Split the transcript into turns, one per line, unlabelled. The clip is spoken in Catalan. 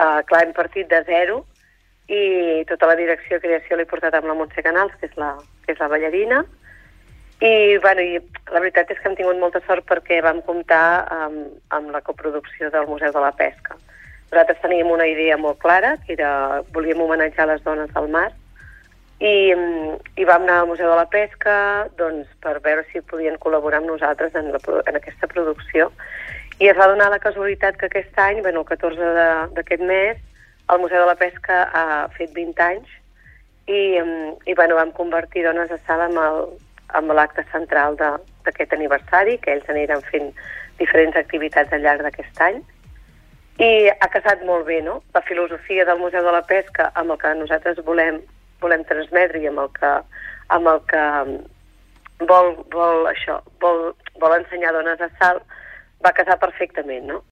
clar, hem partit de zero i tota la direcció de creació l'he portat amb la Montse Canals, que és la ballarina. I la veritat és que hem tingut molta sort perquè vam comptar amb la coproducció del Museu de la Pesca. Nosaltres teníem una idea molt clara, que era volíem homenatjar les dones del mar, i vam anar al Museu de la Pesca per veure si podien col·laborar amb nosaltres en aquesta producció. I es va donar la casualitat que aquest any, el 14 d'aquest mes, el Museu de la Pesca ha fet 20 anys i vam convertir Dones a Salt amb l'acte central d'aquest aniversari, que ells aniran fent diferents activitats al llarg d'aquest any. I ha casat molt bé, no? La filosofia del Museu de la Pesca amb el que nosaltres volem transmetre i amb el que vol ensenyar Dones a Salt va casar perfectament, no?